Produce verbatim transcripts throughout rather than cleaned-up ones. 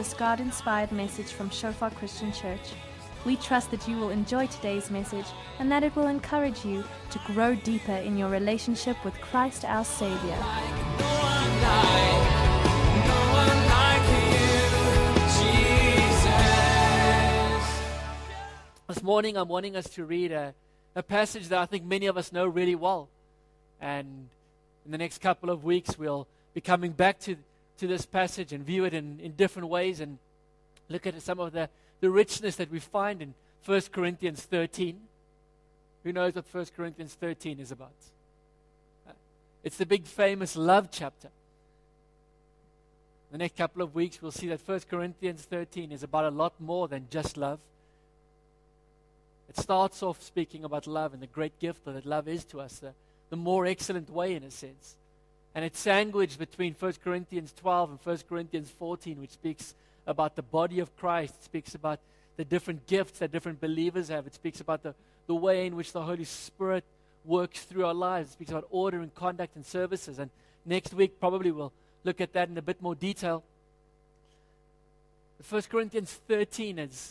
this God-inspired message from Shofar Christian Church. We trust that you will enjoy today's message and that it will encourage you to grow deeper in your relationship with Christ our Savior. This morning I'm wanting us to read a, a passage that I think many of us know really well. And in the next couple of weeks we'll be coming back to, to this passage and view it in, in different ways and look at some of the, the richness that we find in First Corinthians thirteen. Who knows what First Corinthians thirteen is about? Uh, It's the big famous love chapter. The next couple of weeks we'll see that First Corinthians thirteen is about a lot more than just love. It starts off speaking about love and the great gift that love is to us, the, the more excellent way in a sense. And it's sandwiched between First Corinthians twelve and First Corinthians fourteen, which speaks about the body of Christ. It speaks about the different gifts that different believers have. It speaks about the, the way in which the Holy Spirit works through our lives. It speaks about order and conduct and services. And next week probably we'll look at that in a bit more detail. First Corinthians thirteen is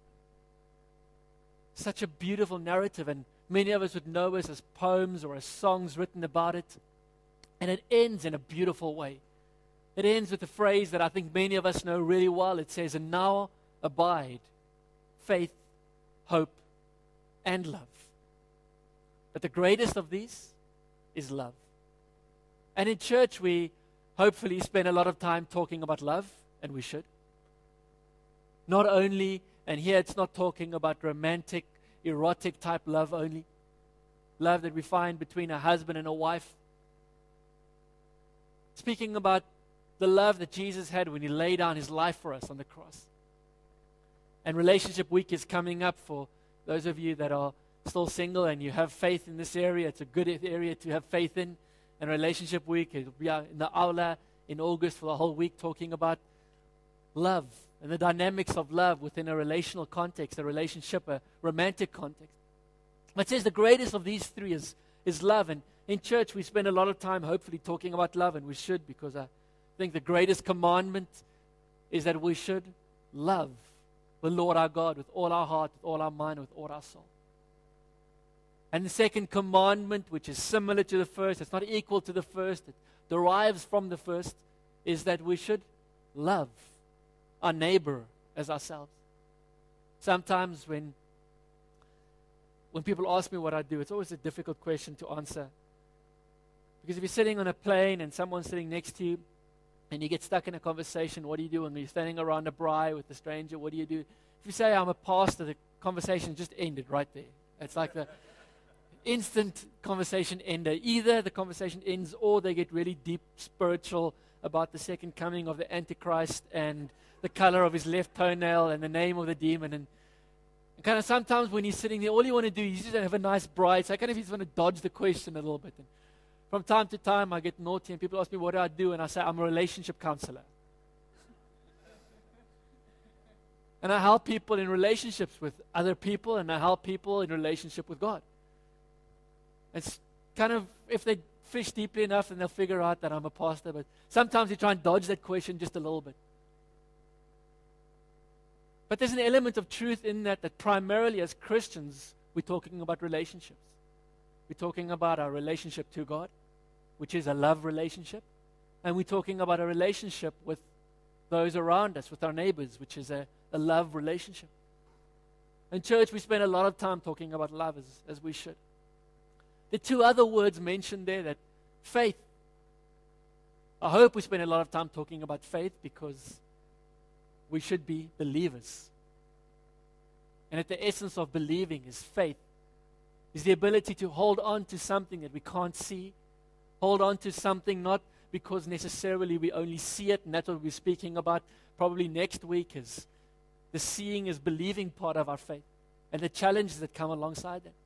such a beautiful narrative, and many of us would know it as poems or as songs written about it. And it ends in a beautiful way. It ends with a phrase that I think many of us know really well. It says, "And now abide faith, hope, and love." But the greatest of these is love. And in church we hopefully spend a lot of time talking about love, and we should. Not only, and here it's not talking about romantic, erotic type love only. Love that we find between a husband and a wife. Speaking about the love that Jesus had when He laid down His life for us on the cross. And Relationship Week is coming up for those of you that are still single and you have faith in this area. It's a good area to have faith in. And Relationship Week, it will be in the aula in August for the whole week talking about love and the dynamics of love within a relational context, a relationship, a romantic context. It says the greatest of these three is, is love. And in church we spend a lot of time hopefully talking about love, and we should, because I think the greatest commandment is that we should love the Lord our God with all our heart, with all our mind, with all our soul. And the second commandment, which is similar to the first, it's not equal to the first, it derives from the first, is that we should love our neighbor as ourselves. Sometimes when when people ask me what I do, it's always a difficult question to answer. Because if you're sitting on a plane and someone's sitting next to you and you get stuck in a conversation, what do you do? And you're standing around a braai with a stranger, what do you do? If you say, "I'm a pastor," the conversation just ended right there. It's like the instant conversation ender. Either the conversation ends or they get really deep spiritual about the second coming of the Antichrist and the color of his left toenail and the name of the demon. And, and kind of sometimes when you're sitting there, all you want to do is just have a nice bride. So I kind of just want to dodge the question a little bit. And from time to time I get naughty and people ask me, "What do I do?" And I say, "I'm a relationship counselor." And I help people in relationships with other people, and I help people in relationship with God. It's kind of, if they fish deeply enough, then they'll figure out that I'm a pastor. But sometimes you try and dodge that question just a little bit. But there's an element of truth in that, that primarily as Christians, we're talking about relationships. We're talking about our relationship to God, which is a love relationship. And we're talking about a relationship with those around us, with our neighbors, which is a, a love relationship. In church, we spend a lot of time talking about love, as, as we should. The two other words mentioned there, that faith. I hope we spend a lot of time talking about faith because we should be believers. And at the essence of believing is faith. Is the ability to hold on to something that we can't see. Hold on to something not because necessarily we only see it, and that's what we're speaking about probably next week, is the seeing is believing part of our faith and the challenges that come alongside that.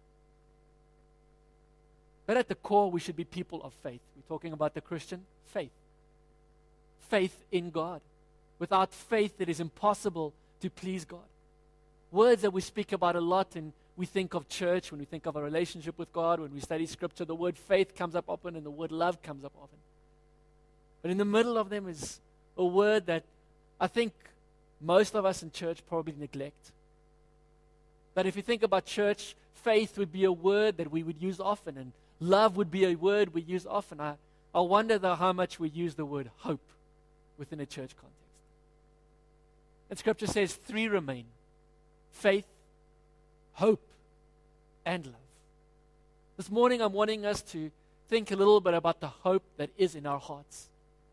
But at the core, we should be people of faith. We're talking about the Christian faith. Faith in God. Without faith, it is impossible to please God. Words that we speak about a lot, and we think of church, when we think of a relationship with God, when we study Scripture, the word faith comes up often and the word love comes up often. But in the middle of them is a word that I think most of us in church probably neglect. But if you think about church, faith would be a word that we would use often, and love would be a word we use often. I, I wonder, though, how much we use the word hope within a church context. And Scripture says three remain: faith, hope, and love. This morning I'm wanting us to think a little bit about the hope that is in our hearts.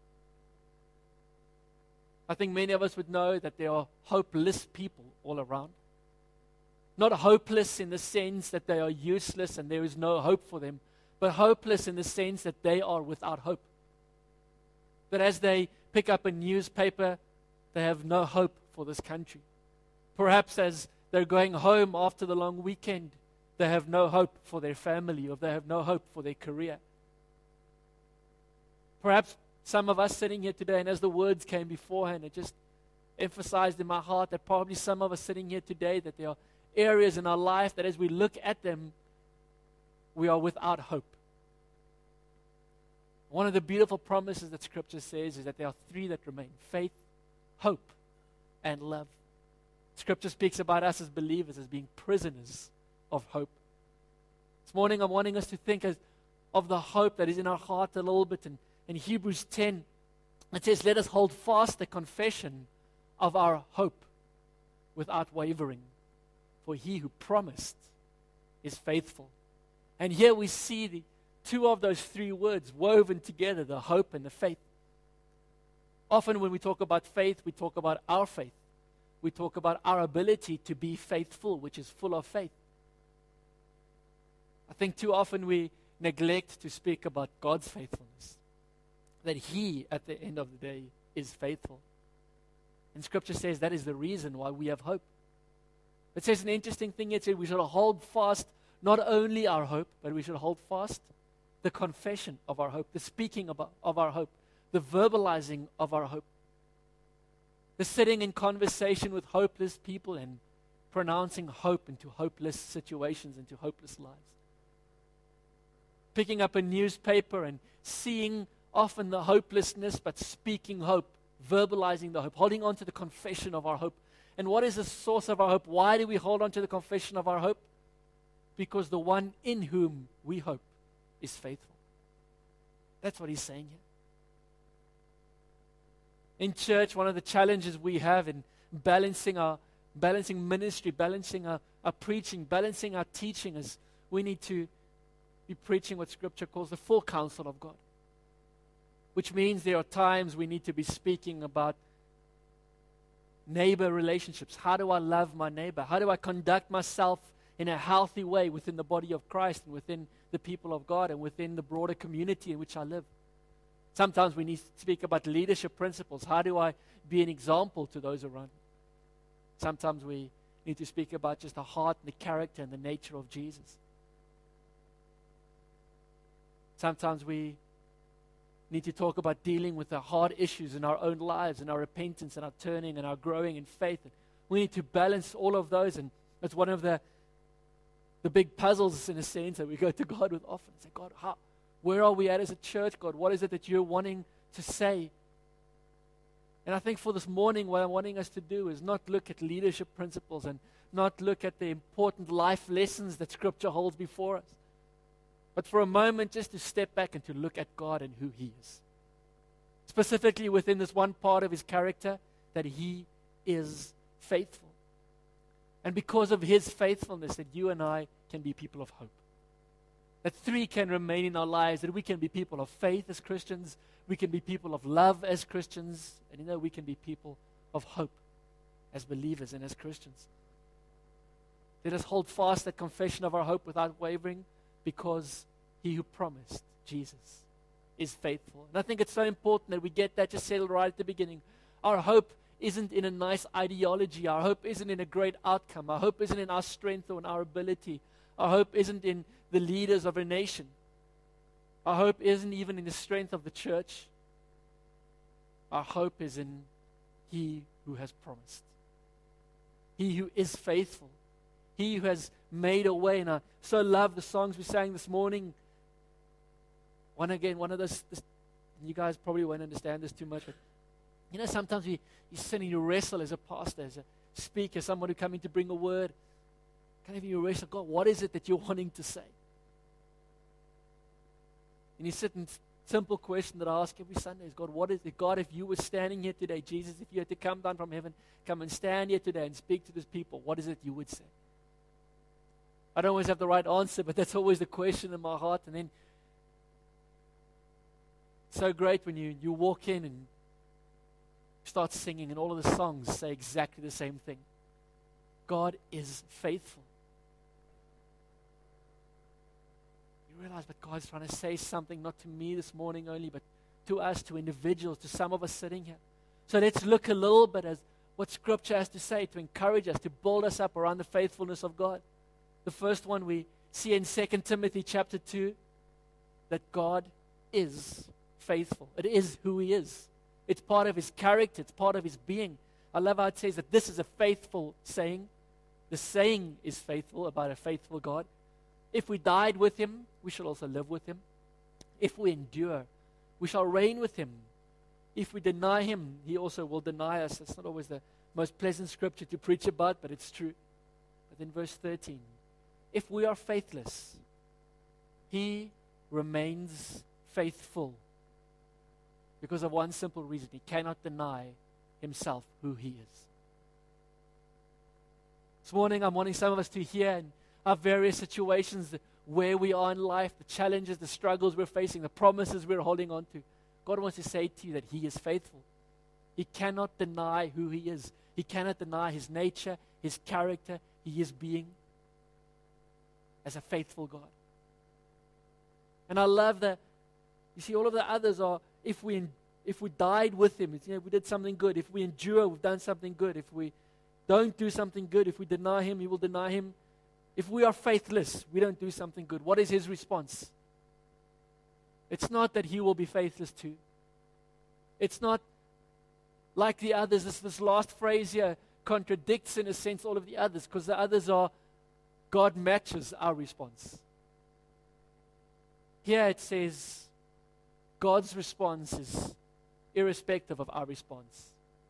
I think many of us would know that there are hopeless people all around. Not hopeless in the sense that they are useless and there is no hope for them, but hopeless in the sense that they are without hope. That as they pick up a newspaper, they have no hope for this country. Perhaps as they're going home after the long weekend, they have no hope for their family, or they have no hope for their career. Perhaps some of us sitting here today, and as the words came beforehand, it just emphasized in my heart that probably some of us sitting here today, that there are areas in our life that as we look at them, we are without hope. One of the beautiful promises that Scripture says is that there are three that remain: faith, hope, and love. Scripture speaks about us as believers as being prisoners of hope. This morning I'm wanting us to think as, of the hope that is in our heart a little bit. And in Hebrews ten, it says, "Let us hold fast the confession of our hope without wavering, for he who promised is faithful." And here we see the two of those three words woven together, the hope and the faith. Often when we talk about faith, we talk about our faith. We talk about our ability to be faithful, which is full of faith. I think too often we neglect to speak about God's faithfulness, that He, at the end of the day, is faithful. And Scripture says that is the reason why we have hope. It says an interesting thing. It says we should hold fast not only our hope, but we should hold fast the confession of our hope, the speaking about, of our hope, the verbalizing of our hope, the sitting in conversation with hopeless people and pronouncing hope into hopeless situations, into hopeless lives. Picking up a newspaper and seeing often the hopelessness, but speaking hope, verbalizing the hope, holding on to the confession of our hope. And what is the source of our hope? Why do we hold on to the confession of our hope? Because the one in whom we hope is faithful. That's what he's saying here. In church, one of the challenges we have in balancing our balancing ministry, balancing our, our preaching, balancing our teaching is we need to be preaching what Scripture calls the full counsel of God. Which means there are times we need to be speaking about neighbor relationships. How do I love my neighbor? How do I conduct myself in a healthy way within the body of Christ and within the people of God and within the broader community in which I live? Sometimes we need to speak about leadership principles. How do I be an example to those around me? Sometimes we need to speak about just the heart and the character and the nature of Jesus. Sometimes we need to talk about dealing with the hard issues in our own lives and our repentance and our turning and our growing in faith. And we need to balance all of those, and that's one of the the big puzzles in a sense that we go to God with often. Say, God, how, where are we at as a church, God? What is it that you're wanting to say? And I think for this morning, what I'm wanting us to do is not look at leadership principles and not look at the important life lessons that Scripture holds before us, but for a moment just to step back and to look at God and who He is. Specifically within this one part of His character, that He is faithful. And because of His faithfulness, that you and I can be people of hope. That three can remain in our lives, that we can be people of faith as Christians, we can be people of love as Christians, and you know, we can be people of hope as believers and as Christians. Let us hold fast that confession of our hope without wavering, because He who promised, Jesus, is faithful. And I think it's so important that we get that just settled right at the beginning. Our hope isn't in a nice ideology. Our hope isn't in a great outcome. Our hope isn't in our strength or in our ability. Our hope isn't in the leaders of a nation. Our hope isn't even in the strength of the church. Our hope is in He who has promised. He who is faithful. He who has made a way. And I so love the songs we sang this morning. One again, one of those, this, you guys probably won't understand this too much, but You know, sometimes we, you sit and you wrestle as a pastor, as a speaker, someone who come in to bring a word. Kind of you wrestle, God, what is it that you're wanting to say? And you sit and simple question that I ask every Sunday is, God, what is it? God, if you were standing here today, Jesus, if you had to come down from heaven, come and stand here today and speak to this people, what is it you would say? I don't always have the right answer, but that's always the question in my heart. And then so great when you, you walk in and start singing and all of the songs say exactly the same thing. God is faithful. You realize, but God's trying to say something, not to me this morning only, but to us, to individuals, to some of us sitting here. So let's look a little bit at what Scripture has to say to encourage us, to build us up around the faithfulness of God. The first one we see in Second Timothy chapter two, that God is faithful. It is who He is. It's part of His character. It's part of His being. I love how it says that this is a faithful saying. The saying is faithful about a faithful God. If we died with Him, we shall also live with Him. If we endure, we shall reign with Him. If we deny Him, He also will deny us. It's not always the most pleasant scripture to preach about, but it's true. But in verse thirteen, if we are faithless, He remains faithful. Because of one simple reason, He cannot deny Himself who He is. This morning, I'm wanting some of us to hear in our various situations, the, where we are in life, the challenges, the struggles we're facing, the promises we're holding on to. God wants to say to you that He is faithful. He cannot deny who He is. He cannot deny His nature, His character, His being as a faithful God. And I love that, you see, all of the others are, if we if we died with Him, it's, you know, we did something good. If we endure, we've done something good. If we don't do something good, if we deny Him, He will deny Him. If we are faithless, we don't do something good. What is His response? It's not that He will be faithless too. It's not like the others. This, this last phrase here contradicts, in a sense, all of the others, because the others are, God matches our response. Here it says, God's response is irrespective of our response.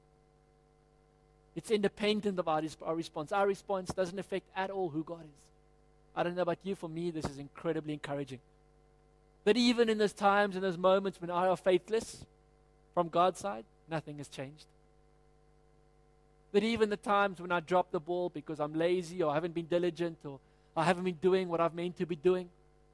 It's independent of our, our response. Our response doesn't affect at all who God is. I don't know about you, for me, this is incredibly encouraging. That even in those times, in those moments when I are faithless, from God's side, nothing has changed. That even the times when I drop the ball because I'm lazy or I haven't been diligent or I haven't been doing what I've meant to be doing,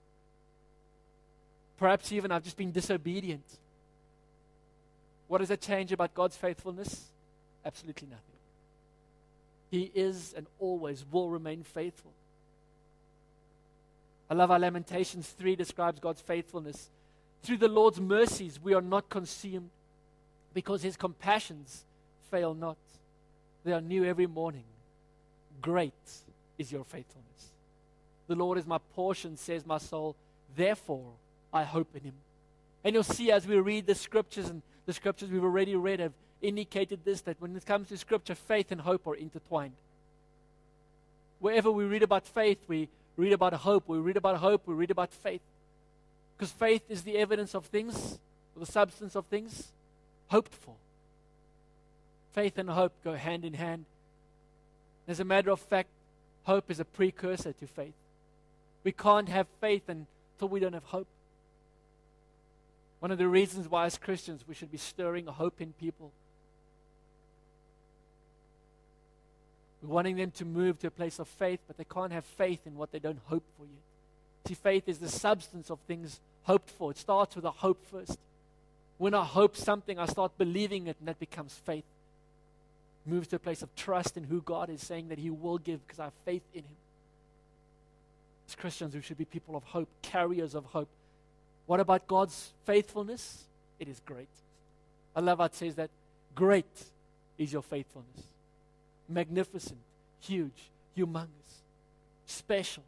perhaps even I've just been disobedient. What does that change about God's faithfulness? Absolutely nothing. He is and always will remain faithful. I love how Lamentations three describes God's faithfulness. Through the Lord's mercies we are not consumed, because His compassions fail not. They are new every morning. Great is your faithfulness. The Lord is my portion, says my soul. Therefore, I hope in Him. And you'll see as we read the scriptures, and the scriptures we've already read have indicated this, that when it comes to scripture, faith and hope are intertwined. Wherever we read about faith, we read about hope. We read about hope, we read about faith. Because faith is the evidence of things, or the substance of things hoped for. Faith and hope go hand in hand. As a matter of fact, hope is a precursor to faith. We can't have faith until we don't have hope. One of the reasons why as Christians we should be stirring hope in people. We're wanting them to move to a place of faith, but they can't have faith in what they don't hope for yet. See, faith is the substance of things hoped for. It starts with a hope first. When I hope something, I start believing it, and that becomes faith. Moves to a place of trust in who God is, saying that He will give because I have faith in Him. As Christians, we should be people of hope, carriers of hope. What about God's faithfulness? It is great. I love how it says that great is your faithfulness. Magnificent, huge, humongous, special.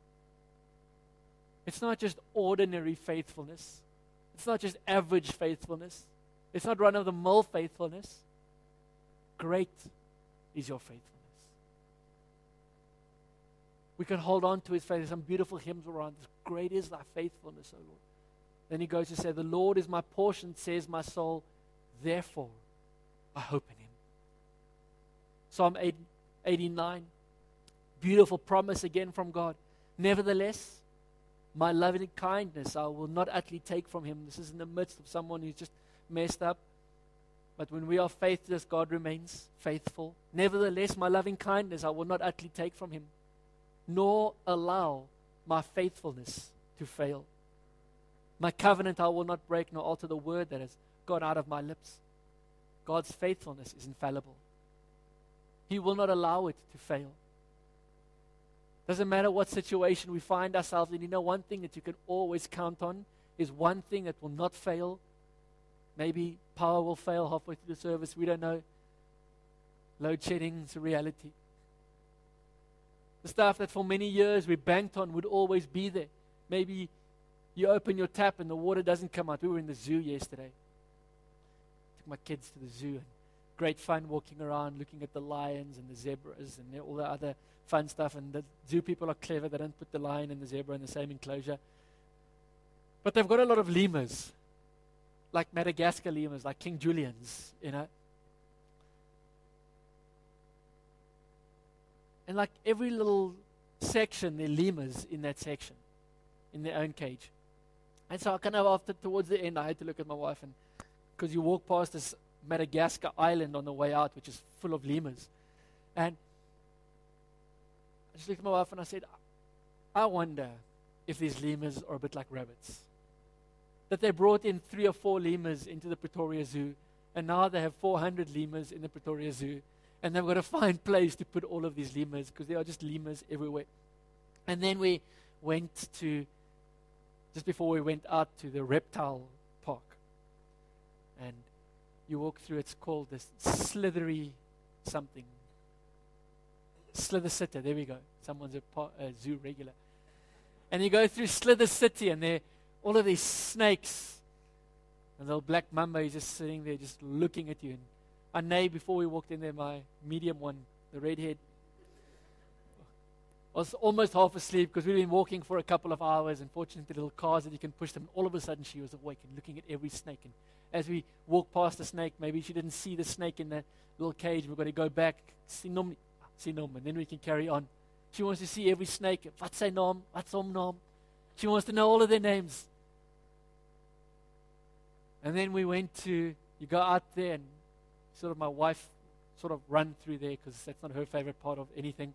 It's not just ordinary faithfulness. It's not just average faithfulness. It's not run-of-the-mill faithfulness. Great is your faithfulness. We can hold on to His faith. There's some beautiful hymns around this. Great is thy faithfulness, O Lord. Then he goes to say, the Lord is my portion, says my soul. Therefore, I hope in him. Psalm eighty-nine, beautiful promise again from God. Nevertheless, my loving kindness I will not utterly take from him. This is in the midst of someone who's just messed up. But when we are faithless, God remains faithful. Nevertheless, my loving kindness I will not utterly take from him, nor allow my faithfulness to fail. My covenant I will not break, nor alter the word that has gone out of my lips. God's faithfulness is infallible. He will not allow it to fail. Doesn't matter what situation we find ourselves in. You know, one thing that you can always count on is one thing that will not fail. Maybe power will fail halfway through the service. We don't know. Load shedding is a reality. The stuff that for many years we banked on would always be there. Maybe you open your tap and the water doesn't come out. We were in the zoo yesterday. Took my kids to the zoo. And great fun walking around, looking at the lions and the zebras and all the other fun stuff. And the zoo people are clever. They don't put the lion and the zebra in the same enclosure. But they've got a lot of lemurs. Like Madagascar lemurs, like King Julian's, you know. And like every little section, there are lemurs in that section, in their own cage. And so I kind of after, towards the end, I had to look at my wife, and because you walk past this Madagascar island on the way out, which is full of lemurs. And I just looked at my wife and I said, I wonder if these lemurs are a bit like rabbits. That they brought in three or four lemurs into the Pretoria Zoo, and now they have four hundred lemurs in the Pretoria Zoo, and they've got to find place to put all of these lemurs, because there are just lemurs everywhere. And then we went to, just before we went out to the reptile park, and you walk through, it's called this slithery something. Slither City, there we go. Someone's a, par- a zoo regular. And you go through Slither City, and there all of these snakes, and the little black mamba is just sitting there just looking at you. And I nay, before we walked in there, my medium one, the redhead, was almost half asleep because we'd been walking for a couple of hours, and fortunately little cars that you can push them. All of a sudden she was awake and looking at every snake. And as we walked past the snake, maybe she didn't see the snake in that little cage. We've got to go back, see nom, see nom, and then we can carry on. She wants to see every snake. What's sy naam? What's hom naam? She wants to know all of their names. And then we went to, you go out there, and sort of my wife sort of run through there because that's not her favorite part of anything.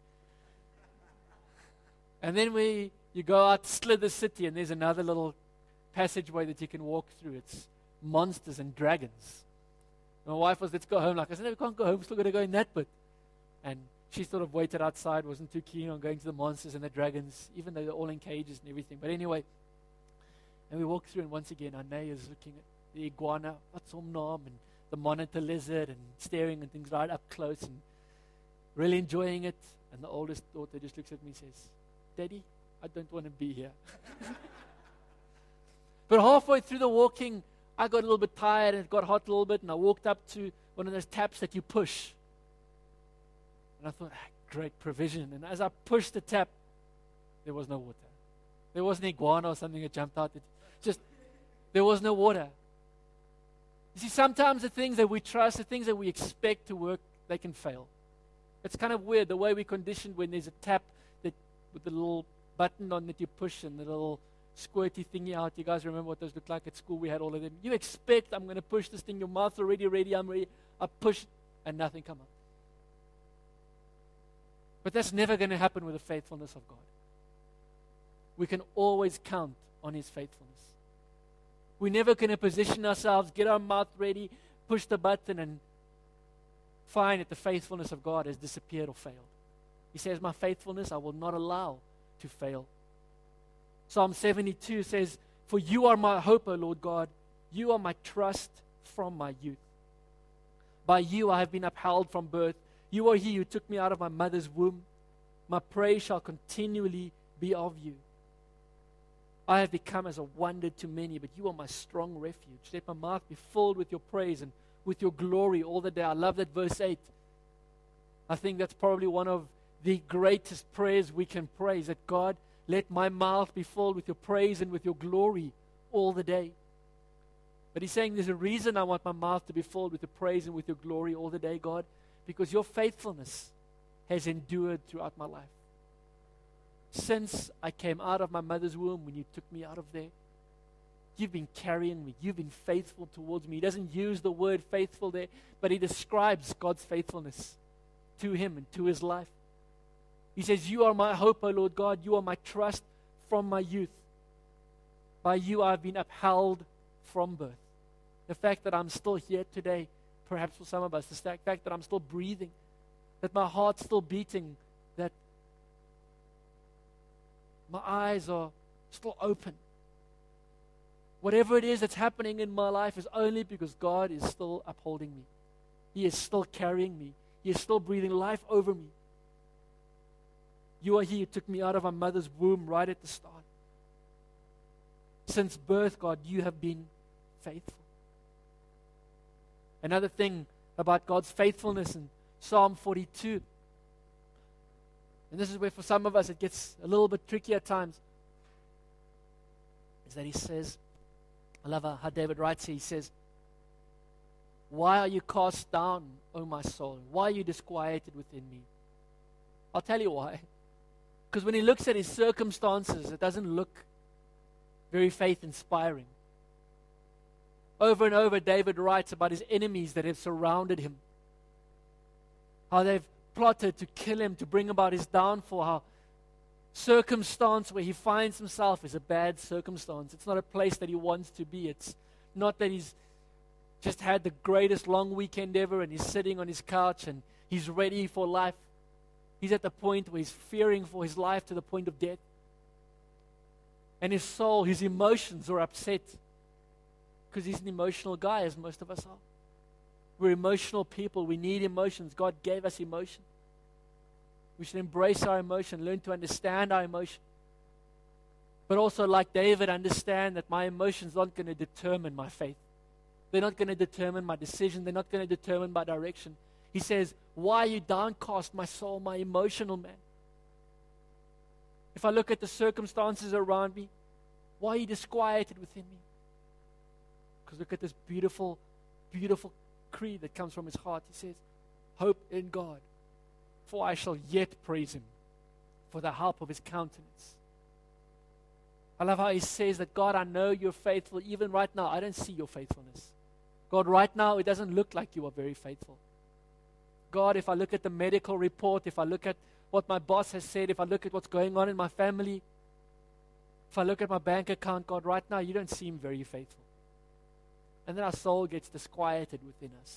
And then we, you go out Slither City, and there's another little passageway that you can walk through. It's monsters and dragons. And my wife was, let's go home. Like I said, no, we can't go home. We're still going to go in that bit. And she sort of waited outside, wasn't too keen on going to the monsters and the dragons, even though they're all in cages and everything. But anyway, and we walked through, and once again, Ane is looking at the iguana, what's hom naam, and the monitor lizard, and staring and things right up close, and really enjoying it. And the oldest daughter just looks at me and says, Daddy, I don't want to be here. But halfway through the walking, I got a little bit tired, and it got hot a little bit, and I walked up to one of those taps that you push. And I thought, ah, great provision. And as I pushed the tap, there was no water. There wasn't an iguana or something that jumped out. It just, there was no water. You see, sometimes the things that we trust, the things that we expect to work, they can fail. It's kind of weird, the way we're conditioned when there's a tap that with the little button on that you push and the little squirty thingy out. You guys remember what those look like at school? We had all of them. You expect, I'm going to push this thing, your mouth's already ready, I'm ready. I push, and nothing come out. But that's never going to happen with the faithfulness of God. We can always count on His faithfulness. We're never going to position ourselves, get our mouth ready, push the button, and find that the faithfulness of God has disappeared or failed. He says, my faithfulness I will not allow to fail. Psalm seventy-two says, for you are my hope, O Lord God. You are my trust from my youth. By you I have been upheld from birth. You are He who took me out of my mother's womb. My praise shall continually be of you. I have become as a wonder to many, but you are my strong refuge. Let my mouth be filled with your praise and with your glory all the day. I love that verse eight. I think that's probably one of the greatest prayers we can pray, is that God, let my mouth be filled with your praise and with your glory all the day. But he's saying there's a reason I want my mouth to be filled with your praise and with your glory all the day, God, because your faithfulness has endured throughout my life. Since I came out of my mother's womb, when you took me out of there, you've been carrying me. You've been faithful towards me. He doesn't use the word faithful there, but he describes God's faithfulness to him and to his life. He says, you are my hope, O Lord God. You are my trust from my youth. By you I have been upheld from birth. The fact that I'm still here today, perhaps for some of us, the fact that I'm still breathing, that my heart's still beating, that my eyes are still open. Whatever it is that's happening in my life is only because God is still upholding me. He is still carrying me. He is still breathing life over me. You are He who took me out of my mother's womb right at the start. Since birth, God, you have been faithful. Another thing about God's faithfulness in Psalm forty-two, and this is where for some of us it gets a little bit tricky at times, is that he says, I love how David writes here, he says, why are you cast down, O my soul? Why are you disquieted within me? I'll tell you why. Because when he looks at his circumstances, it doesn't look very faith-inspiring. Over and over, David writes about his enemies that have surrounded him. How they've plotted to kill him, to bring about his downfall. How circumstance where he finds himself is a bad circumstance. It's not a place that he wants to be. It's not that he's just had the greatest long weekend ever and he's sitting on his couch and he's ready for life. He's at the point where he's fearing for his life to the point of death. And his soul, his emotions are upset because he's an emotional guy, as most of us are. We're emotional people. We need emotions. God gave us emotion. We should embrace our emotion, learn to understand our emotion. But also, like David, understand that my emotions aren't going to determine my faith. They're not going to determine my decision. They're not going to determine my direction. He says, why are you downcast, my soul, my emotional man? If I look at the circumstances around me, why are you disquieted within me? Because look at this beautiful, beautiful creed that comes from his heart. He says, hope in God, for I shall yet praise him for the help of his countenance. I love how he says that, God, I know you're faithful. Even right now, I don't see your faithfulness. God, right now, it doesn't look like you are very faithful. God, if I look at the medical report, if I look at what my boss has said, if I look at what's going on in my family, if I look at my bank account, God, right now, you don't seem very faithful. And then our soul gets disquieted within us.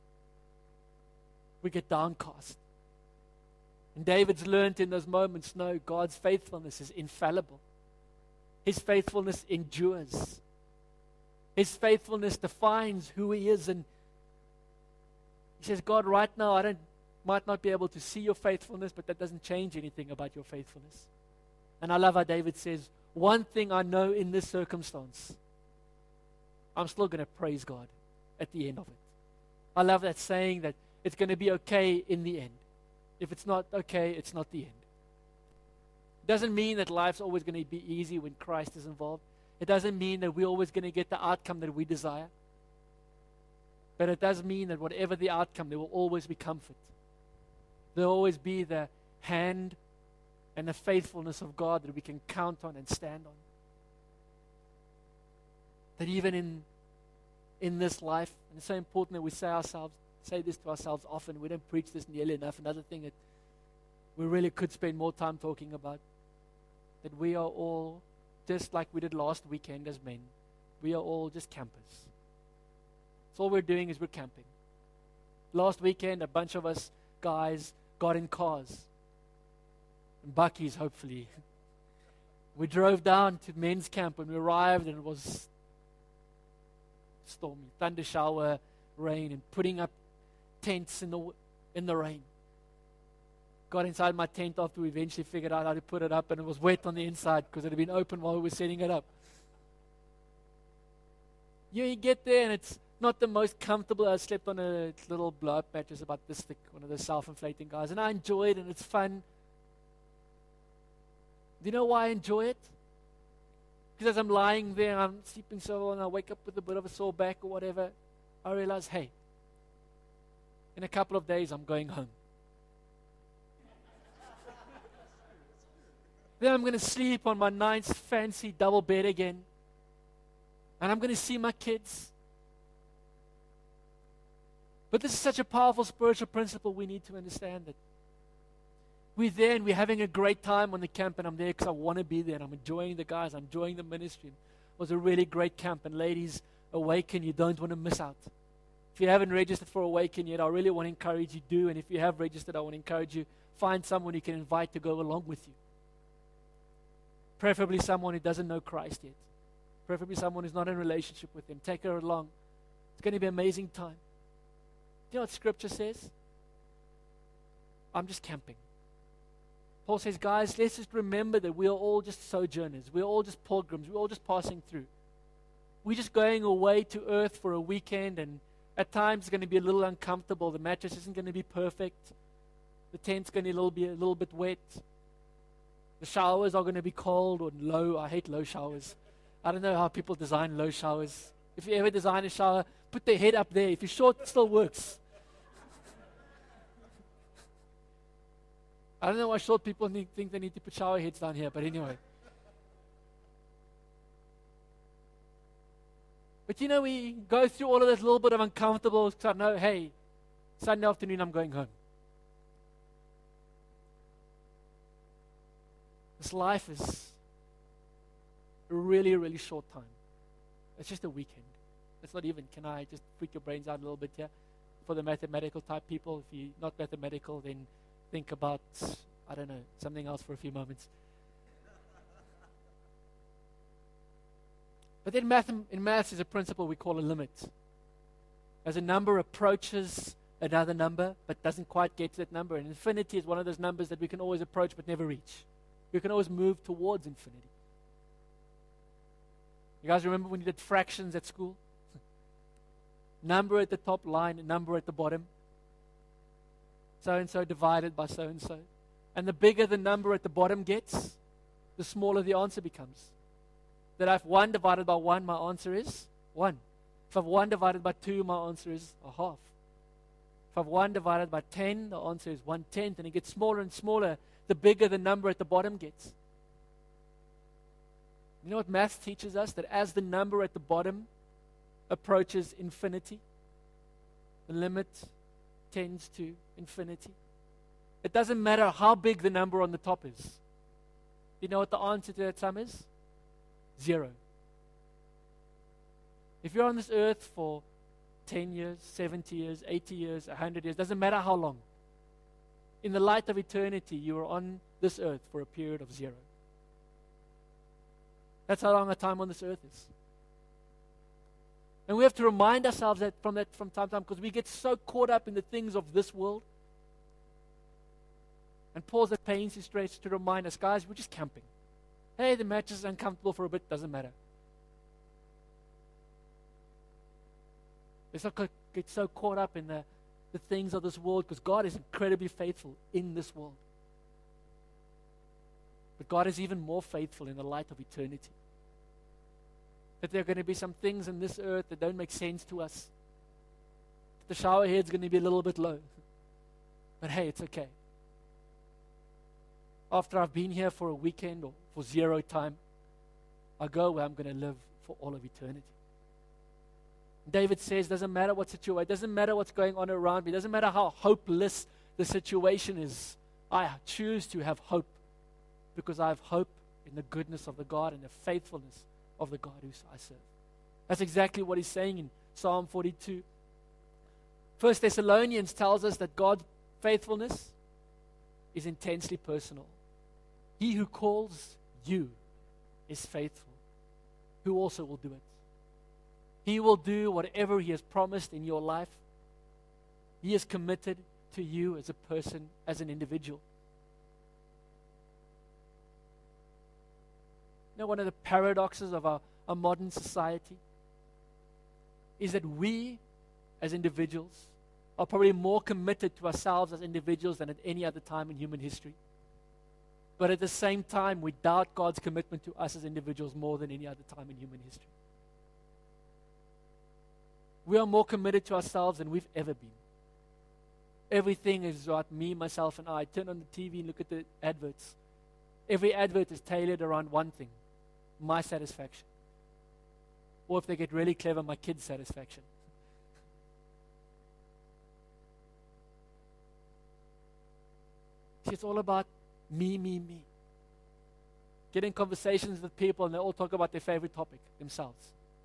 We get downcast. And David's learned in those moments, no, God's faithfulness is infallible. His faithfulness endures. His faithfulness defines who he is. And he says, God, right now, I don't, might not be able to see your faithfulness, but that doesn't change anything about your faithfulness. And I love how David says, one thing I know in this circumstance, I'm still going to praise God at the end of it. I love that saying that it's going to be okay in the end. If it's not okay, it's not the end. It doesn't mean that life's always going to be easy when Christ is involved. It doesn't mean that we're always going to get the outcome that we desire. But it does mean that whatever the outcome, there will always be comfort. There will always be the hand and the faithfulness of God that we can count on and stand on. That even in in this life, and it's so important that we say ourselves, say this to ourselves often. We don't preach this nearly enough. Another thing that we really could spend more time talking about, that we are all, just like we did last weekend as men, we are all just campers. So all we're doing is we're camping. Last weekend, a bunch of us guys got in cars. And Bucky's, hopefully. We drove down to men's camp when we arrived, and it was stormy, thunder shower, rain, and putting up tents in the in the rain. Got inside my tent after we eventually figured out how to put it up, and it was wet on the inside because it had been open while we were setting it up. You, you get there, and it's not the most comfortable. I slept on a little blow-up mattress about this thick, one of those self-inflating guys, and I enjoy it, and it's fun. Do you know why I enjoy it? Because as I'm lying there, I'm sleeping so well, and I wake up with a bit of a sore back or whatever, I realize, hey, in a couple of days, I'm going home. Then I'm going to sleep on my nice, fancy double bed again. And I'm going to see my kids. But this is such a powerful spiritual principle we need to understand that we're there and we're having a great time on the camp, and I'm there because I want to be there, and I'm enjoying the guys, I'm enjoying the ministry. It was a really great camp, and ladies, Awaken, you don't want to miss out. If you haven't registered for Awaken yet, I really want to encourage you to do, and if you have registered, I want to encourage you, find someone you can invite to go along with you. Preferably someone who doesn't know Christ yet. Preferably someone who's not in a relationship with Him. Take her along. It's going to be an amazing time. Do you know what Scripture says? I'm just camping. Paul says, guys, let's just remember that we are all just sojourners. We're all just pilgrims. We're all just passing through. We're just going away to earth for a weekend, and at times it's going to be a little uncomfortable. The mattress isn't going to be perfect. The tent's going to be a little, be a little bit wet. The showers are going to be cold or low. I hate low showers. I don't know how people design low showers. If you ever design a shower, put the head up there. If you're short, it still works. I don't know why short people need, think they need to put shower heads down here, but anyway. But you know, we go through all of this little bit of uncomfortable, because I know, hey, Sunday afternoon I'm going home. This life is a really, really short time. It's just a weekend. It's not even, can I just freak your brains out a little bit here? For the mathematical type people, if you're not mathematical, then think about, I don't know, something else for a few moments. But then math, in maths is a principle we call a limit. As a number approaches another number, but doesn't quite get to that number. And infinity is one of those numbers that we can always approach but never reach. We can always move towards infinity. You guys remember when you did fractions at school? Number at the top line, a number at the bottom. So-and-so divided by so-and-so. And the bigger the number at the bottom gets, the smaller the answer becomes. That if one divided by one, my answer is one. If I have one divided by two, my answer is a half. If I have one divided by ten, the answer is one-tenth. And it gets smaller and smaller, the bigger the number at the bottom gets. You know what maths teaches us? That as the number at the bottom approaches infinity, the limit tends to infinity. It doesn't matter how big the number on the top is. You know what the answer to that sum is? Zero. If you're on this earth for ten years, seventy years, eighty years, one hundred years, doesn't matter how long. In the light of eternity, you are on this earth for a period of zero. That's how long a time on this earth is. And we have to remind ourselves that from that from time to time, because we get so caught up in the things of this world. And Paul's at pains his stretch to remind us, guys, we're just camping. Hey, the mattress is uncomfortable for a bit, doesn't matter. Let's not get so caught up in the, the things of this world, because God is incredibly faithful in this world. But God is even more faithful in the light of eternity. That there are going to be some things in this earth that don't make sense to us. The shower head's going to be a little bit low. But hey, it's okay. After I've been here for a weekend or for zero time, I go where I'm going to live for all of eternity. David says, doesn't matter what situation, doesn't matter what's going on around me, doesn't matter how hopeless the situation is, I choose to have hope because I have hope in the goodness of the God and the faithfulness of the God who I serve. That's exactly what he's saying in Psalm forty-two. First Thessalonians tells us that God's faithfulness is intensely personal. He who calls you is faithful, who also will do it. He will do whatever He has promised in your life. He is committed to you as a person, as an individual. You know, one of the paradoxes of our, our modern society is that we, as individuals, are probably more committed to ourselves as individuals than at any other time in human history. But at the same time, we doubt God's commitment to us as individuals more than any other time in human history. We are more committed to ourselves than we've ever been. Everything is about me, myself, and I. Turn on the T V and look at the adverts. Every advert is tailored around one thing, my satisfaction. Or if they get really clever, my kids' satisfaction. See, it's all about me, me, me. Get in conversations with people and they all talk about their favorite topic, themselves.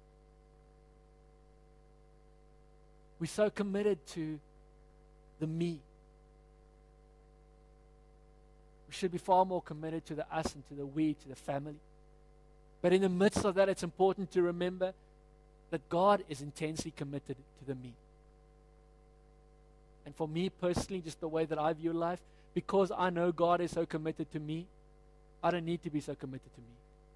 We're so committed to the me. We should be far more committed to the us and to the we, to the family. But in the midst of that, it's important to remember that God is intensely committed to the me. And for me personally, just the way that I view life, because I know God is so committed to me, I don't need to be so committed to me.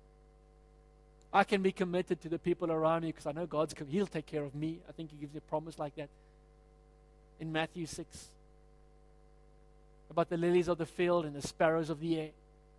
I can be committed to the people around me because I know God's com- He'll take care of me. I think He gives a promise like that in Matthew six about the lilies of the field and the sparrows of the air.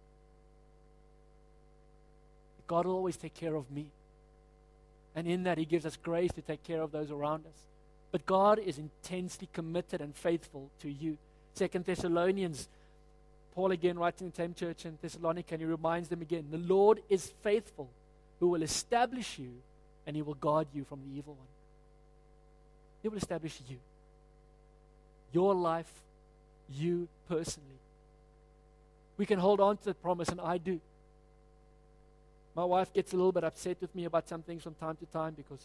God will always take care of me. And in that, He gives us grace to take care of those around us. But God is intensely committed and faithful to you. Second Thessalonians, Paul again writing in the same church in Thessalonica, and he reminds them again, the Lord is faithful, who will establish you, and He will guard you from the evil one. He will establish you. Your life, you personally. We can hold on to that promise, and I do. My wife gets a little bit upset with me about some things from time to time because,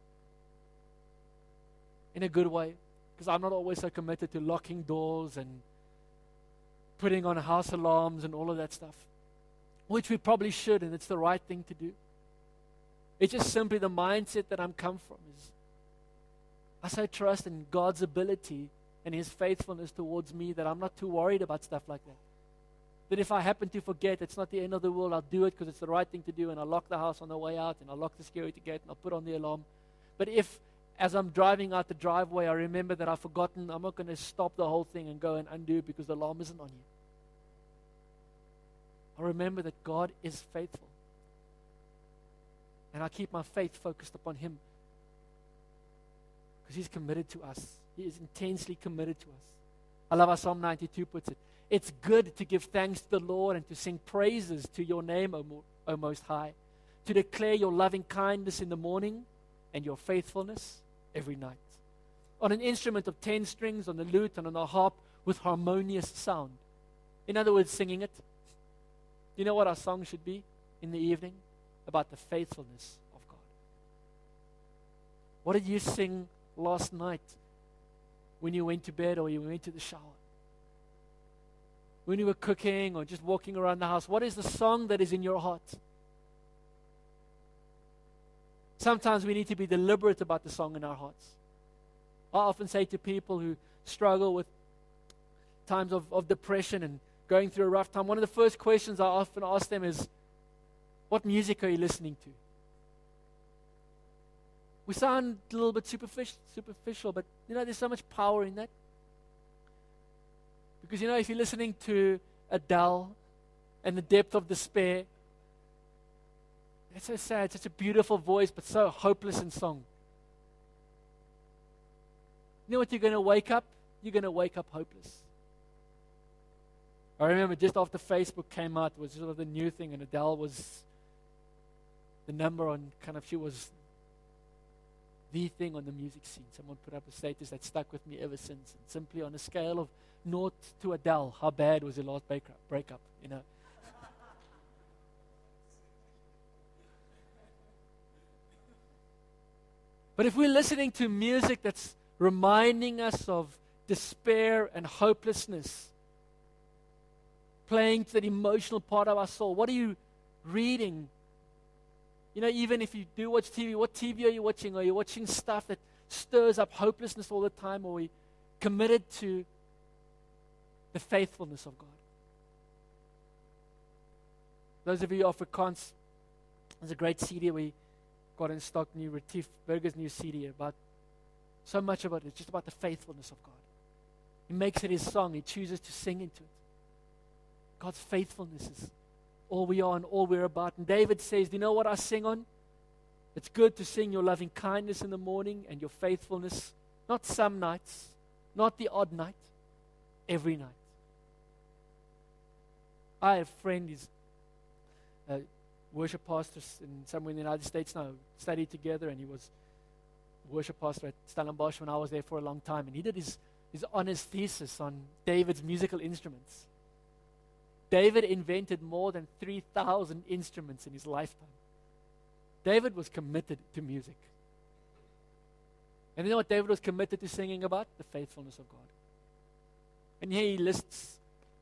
in a good way, because I'm not always so committed to locking doors and putting on house alarms and all of that stuff, which we probably should, and it's the right thing to do. It's just simply the mindset that I'm come from is I so trust in God's ability and His faithfulness towards me that I'm not too worried about stuff like that. That if I happen to forget, it's not the end of the world. I'll do it because it's the right thing to do, and I'll lock the house on the way out, and I'll lock the security gate, and I'll put on the alarm. But if, as I'm driving out the driveway, I remember that I've forgotten, I'm not going to stop the whole thing and go and undo it because the alarm isn't on yet. I remember that God is faithful. And I keep my faith focused upon Him because He's committed to us. He is intensely committed to us. I love how Psalm ninety-two puts it. It's good to give thanks to the Lord and to sing praises to your name, O, Mo- o Most High, to declare your loving kindness in the morning and your faithfulness every night. On an instrument of ten strings, on the lute and on the harp with harmonious sound. In other words, singing it. You know what our song should be in the evening? About the faithfulness of God. What did you sing last night when you went to bed or you went to the shower? When you were cooking or just walking around the house, what is the song that is in your heart? Sometimes we need to be deliberate about the song in our hearts. I often say to people who struggle with times of, of depression and going through a rough time, one of the first questions I often ask them is, what music are you listening to? We sound a little bit superficial, superficial, but you know, there's so much power in that. Because you know, if you're listening to Adele and the depth of despair, it's so sad, such a beautiful voice, but so hopeless in song. You know what you're going to wake up? You're going to wake up hopeless. I remember just after Facebook came out, it was sort of the new thing, and Adele was the number on, kind of, she was the thing on the music scene. Someone put up a status that stuck with me ever since. And simply on a scale of naught to Adele, how bad was your last breakup? breakup you know? But if we're listening to music that's reminding us of despair and hopelessness, playing to that emotional part of our soul, what are you reading? You know, even if you do watch T V, what T V are you watching? Are you watching stuff that stirs up hopelessness all the time, or are we committed to the faithfulness of God? Those of you Afrikaans, there's a great C D we got in stock, new Retief Burger's new C D, about so much about it. It's just about the faithfulness of God. He makes it His song. He chooses to sing into it. God's faithfulness is all we are and all we're about. And David says, do you know what I sing on? It's good to sing your loving kindness in the morning and your faithfulness, not some nights, not the odd night, every night. I have a friend, he's a worship pastor in somewhere in the United States now, studied together, and he was a worship pastor at Stellenbosch when I was there for a long time. And he did his, his honors thesis on David's musical instruments. David invented more than three thousand instruments in his lifetime. David was committed to music. And you know what David was committed to singing about? The faithfulness of God. And here he lists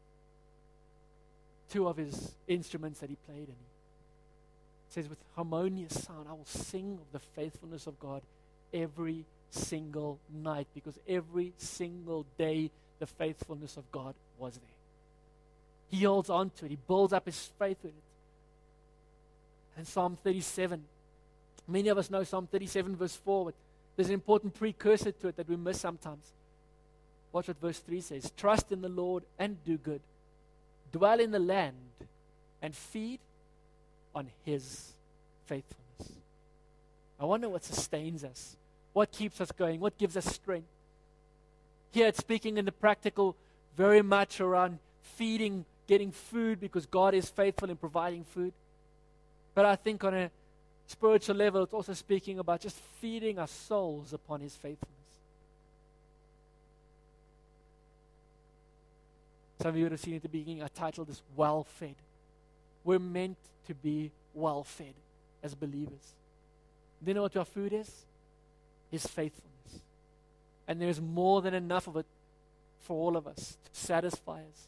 two of his instruments that he played. And he says, with harmonious sound, I will sing of the faithfulness of God every single night, because every single day the faithfulness of God was there. He holds on to it. He builds up his faith with it. And Psalm thirty-seven, many of us know Psalm thirty-seven verse four, but there's an important precursor to it that we miss sometimes. Watch what verse three says. Trust in the Lord and do good. Dwell in the land and feed on His faithfulness. I wonder what sustains us. What keeps us going? What gives us strength? Here it's speaking in the practical very much around feeding, getting food, because God is faithful in providing food. But I think on a spiritual level, it's also speaking about just feeding our souls upon His faithfulness. Some of you would have seen at the beginning, I titled this Well Fed. We're meant to be well fed as believers. Do you know what our food is? His faithfulness. And there's more than enough of it for all of us to satisfy us.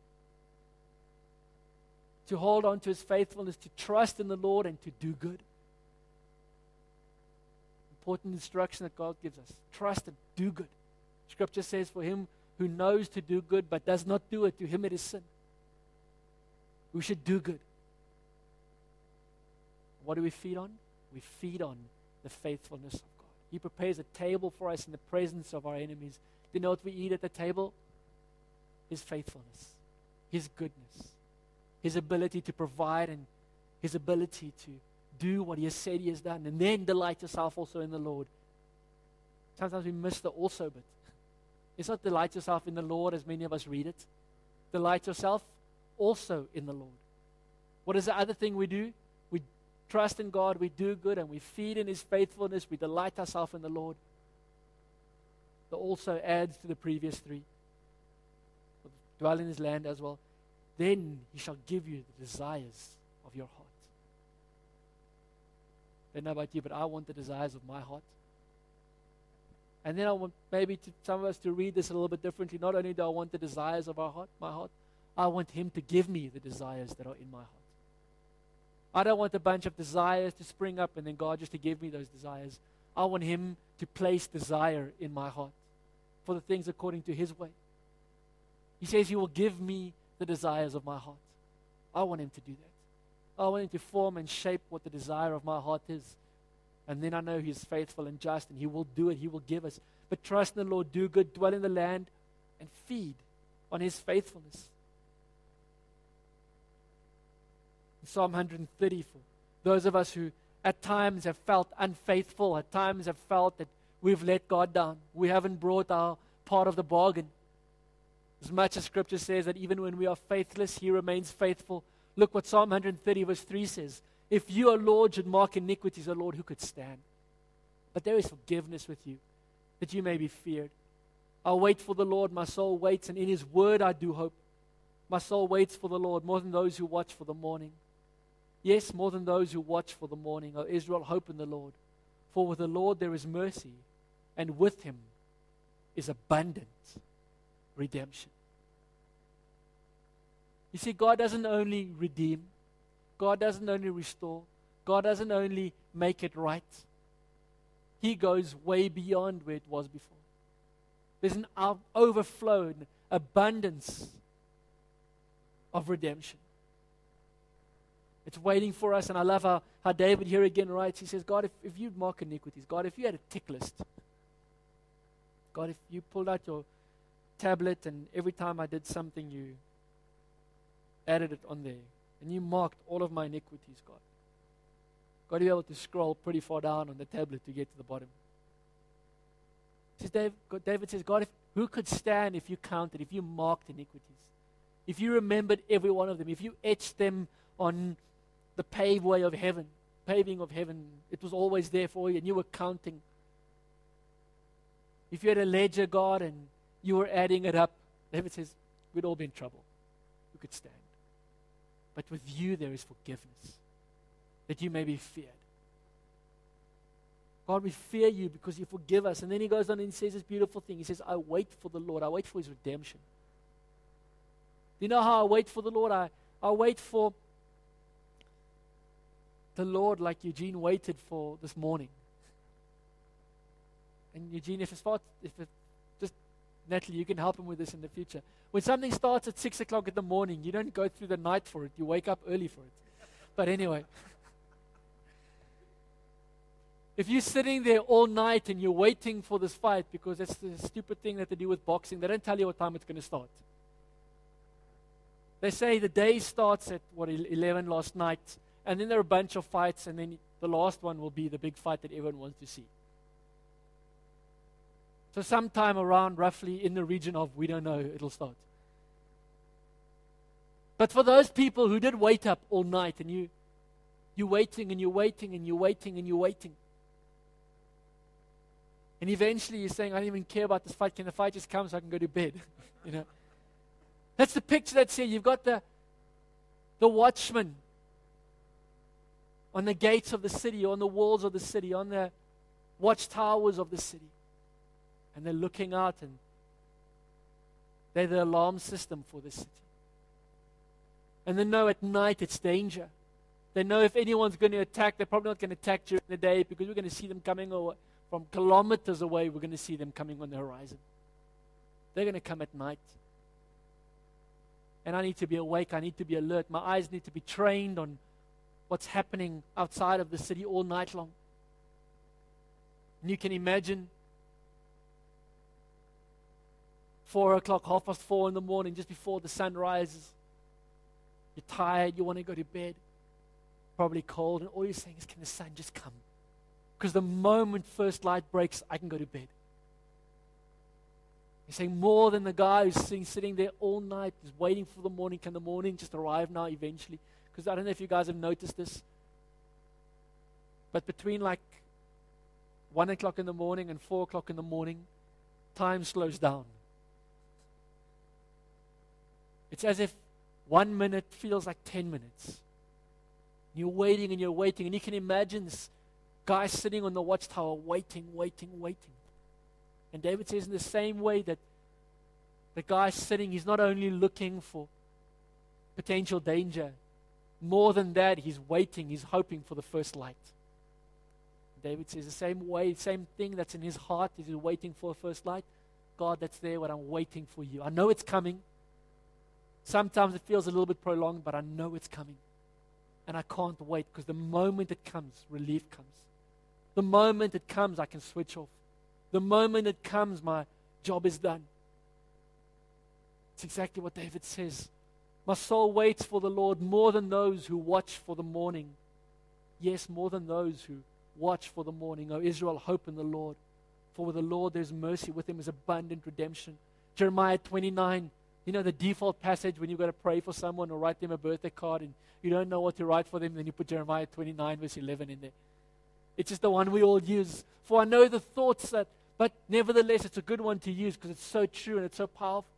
To hold on to His faithfulness, to trust in the Lord and to do good. Important instruction that God gives us. Trust and do good. Scripture says, for him who knows to do good but does not do it, to him it is sin. We should do good. What do we feed on? We feed on the faithfulness of God. He prepares a table for us in the presence of our enemies. Do you know what we eat at the table? His faithfulness, His goodness, His ability to provide, and His ability to do what He has said He has done. And then delight yourself also in the Lord. Sometimes we miss the also bit. It's not delight yourself in the Lord as many of us read it. Delight yourself also in the Lord. What is the other thing we do? We trust in God, we do good, and we feed in His faithfulness. We delight ourselves in the Lord. That also adds to the previous three. Dwell in His land as well. Then He shall give you the desires of your heart. I don't know about you, but I want the desires of my heart. And then I want maybe to, some of us to read this a little bit differently. Not only do I want the desires of our heart, my heart, I want Him to give me the desires that are in my heart. I don't want a bunch of desires to spring up and then God just to give me those desires. I want Him to place desire in my heart for the things according to His way. He says He will give me the desires of my heart. I want Him to do that. I want Him to form and shape what the desire of my heart is. And then I know He's faithful and just, and He will do it. He will give us. But trust in the Lord, do good, dwell in the land, and feed on His faithfulness. In Psalm one thirty, for those of us who at times have felt unfaithful, at times have felt that we've let God down, we haven't brought our part of the bargain. As much as Scripture says that even when we are faithless, He remains faithful. Look what Psalm one thirty verse three says. If you, O Lord, should mark iniquities, O Lord, who could stand? But there is forgiveness with you, that you may be feared. I'll wait for the Lord, my soul waits, and in His word I do hope. My soul waits for the Lord more than those who watch for the morning. Yes, more than those who watch for the morning. O Israel, hope in the Lord. For with the Lord there is mercy, and with Him is abundant redemption. You see, God doesn't only redeem, God doesn't only restore, God doesn't only make it right. He goes way beyond where it was before. There's an overflow, an abundance of redemption. It's waiting for us, and I love how, how David here again writes. He says, God, if, if you mark iniquities, God, if you had a tick list, God, if you pulled out your tablet and every time I did something, you added it on there. And you marked all of my iniquities, God. Got to be able to scroll pretty far down on the tablet to get to the bottom. Says Dave, God, David says, God, if, who could stand if you counted, if you marked iniquities? If you remembered every one of them, if you etched them on the paved way of heaven, paving of heaven, it was always there for you and you were counting. If you had a ledger, God, and you were adding it up, David says, we'd all be in trouble. Who could stand? But with you there is forgiveness, that you may be feared. God, we fear you because you forgive us. And then he goes on and he says this beautiful thing. He says, I wait for the Lord. I wait for his redemption. Do you know how I wait for the Lord? I, I wait for the Lord like Eugene waited for this morning. And Eugene, if it starts, if it just, Natalie, you can help him with this in the future. When something starts at six o'clock in the morning, you don't go through the night for it. You wake up early for it. But anyway, if you're sitting there all night and you're waiting for this fight, because that's the stupid thing that they do with boxing, they don't tell you what time it's going to start. They say the day starts at, what, eleven last night, and then there are a bunch of fights, and then the last one will be the big fight that everyone wants to see. So sometime around roughly in the region of, we don't know, it'll start. But for those people who did wait up all night, and you, you're waiting, and you're waiting, and you're waiting, and you're waiting, and eventually you're saying, I don't even care about this fight. Can the fight just come so I can go to bed? You know, that's the picture that's here. You've got the, the watchman on the gates of the city, on the walls of the city, on the watchtowers of the city. And they're looking out, and they're the alarm system for the city. And they know at night it's danger. They know if anyone's going to attack, they're probably not going to attack during the day because we're going to see them coming away. From kilometers away, we're going to see them coming on the horizon. They're going to come at night. And I need to be awake. I need to be alert. My eyes need to be trained on what's happening outside of the city all night long. And you can imagine four o'clock, half past four in the morning, just before the sun rises. You're tired. You want to go to bed. Probably cold. And all you're saying is, can the sun just come? Because the moment first light breaks, I can go to bed. You're saying more than the guy who's sitting, sitting there all night, just waiting for the morning. Can the morning just arrive now eventually? Because I don't know if you guys have noticed this, but between like one o'clock in the morning and four o'clock in the morning, time slows down. It's as if one minute feels like ten minutes. You're waiting and you're waiting, and you can imagine this guy sitting on the watchtower waiting, waiting, waiting. And David says in the same way that the guy sitting, he's not only looking for potential danger. More than that, he's waiting, he's hoping for the first light. David says the same way, same thing that's in his heart, is he's waiting for a first light. God, that's there what I'm waiting for you. I know it's coming. Sometimes it feels a little bit prolonged, but I know it's coming. And I can't wait, because the moment it comes, relief comes. The moment it comes, I can switch off. The moment it comes, my job is done. It's exactly what David says. My soul waits for the Lord more than those who watch for the morning. Yes, more than those who watch for the morning. O Israel, hope in the Lord. For with the Lord there's mercy. With him is abundant redemption. Jeremiah twenty-nine. You know the default passage when you've got to pray for someone or write them a birthday card and you don't know what to write for them, then you put Jeremiah twenty-nine verse eleven in there. It's just the one we all use. For I know the thoughts that, but nevertheless it's a good one to use because it's so true and it's so powerful.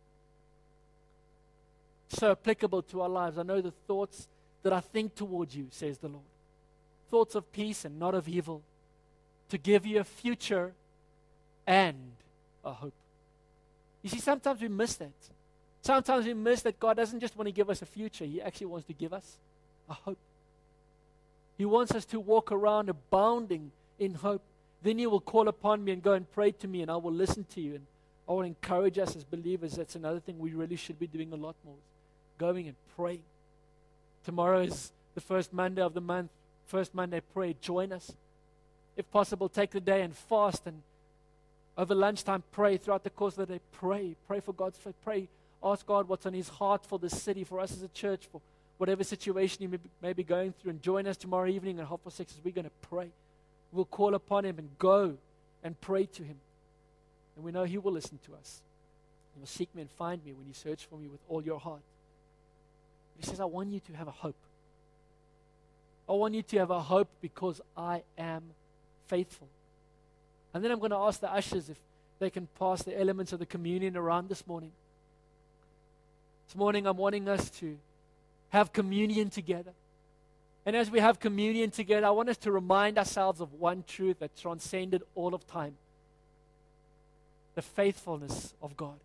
So applicable to our lives. I know the thoughts that I think towards you, says the Lord. Thoughts of peace and not of evil, to give you a future and a hope. You see, sometimes we miss that. Sometimes we miss that God doesn't just want to give us a future. He actually wants to give us a hope. He wants us to walk around abounding in hope. Then you will call upon me and go and pray to me, and I will listen to you. And I will encourage us as believers. That's another thing we really should be doing a lot more. Going and praying. Tomorrow is the first Monday of the month. First Monday prayer. Join us. If possible, take the day and fast. And over lunchtime, pray. Throughout the course of the day, pray. Pray for God's faith. Pray. ask God what's on his heart for this city, for us as a church, for whatever situation you may be, may be going through. And join us tomorrow evening at half past six as we're going to pray. We'll call upon him and go and pray to him. And we know he will listen to us. He will seek me and find me when you search for me with all your heart. He says, I want you to have a hope. I want you to have a hope because I am faithful. And then I'm going to ask the ushers if they can pass the elements of the communion around this morning. This morning I'm wanting us to have communion together. And as we have communion together, I want us to remind ourselves of one truth that transcended all of time. The faithfulness of God.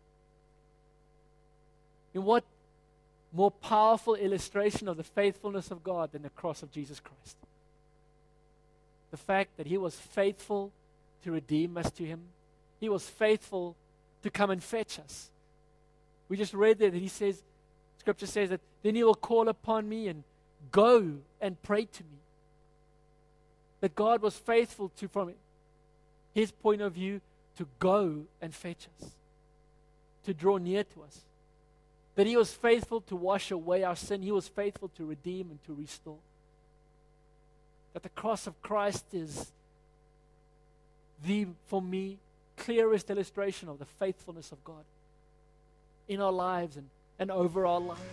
In what more powerful illustration of the faithfulness of God than the cross of Jesus Christ? The fact that he was faithful to redeem us to him. He was faithful to come and fetch us. We just read that he says, Scripture says that then he will call upon me and go and pray to me. That God was faithful to, from his point of view, to go and fetch us, to draw near to us. That he was faithful to wash away our sin. He was faithful to redeem and to restore. That the cross of Christ is the, for me, clearest illustration of the faithfulness of God in our lives and, and over our lives.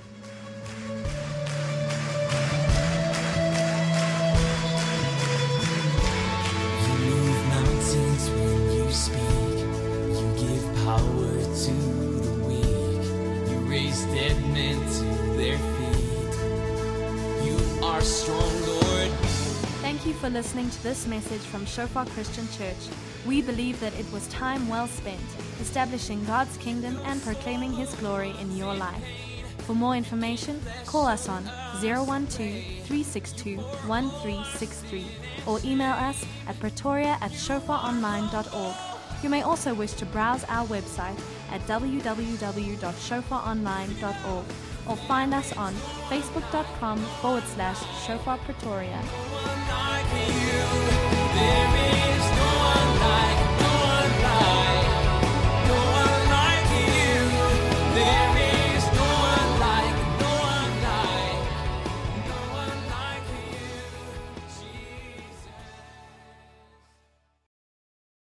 You move mountains when you speak. You give power to the weak. You raise dead men to their feet. You are strong, Lord. Thank you for listening to this message from Shofar Christian Church. We believe that it was time well spent establishing God's kingdom and proclaiming his glory in your life. For more information, call us on zero one two, three six two, one three six three or email us at pretoria at shofar online dot org. You may also wish to browse our website at w w w dot shofar online dot org or find us on facebook dot com forward slash Shofar Pretoria.